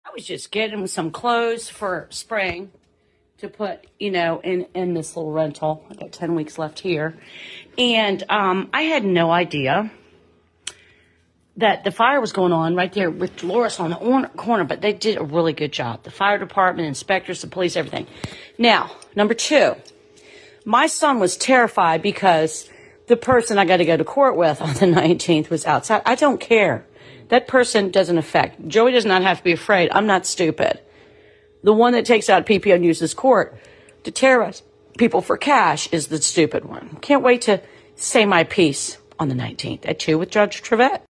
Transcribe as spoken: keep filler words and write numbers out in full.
I was just getting some clothes for spring to put, you know, in, in this little rental. I got ten weeks left here. And um, I had no idea that the fire was going on right there with Dolores on the corner, but they did a really good job. The fire department, inspectors, the police, everything. Now, number two, my son was terrified because the person I got to go to court with on the nineteenth was outside. I don't care. That person doesn't affect. Joey does not have to be afraid. I'm not stupid. The one that takes out P P O and uses court to terrorize people for cash is the stupid one. Can't wait to say my piece on the nineteenth at two with Judge Trevette.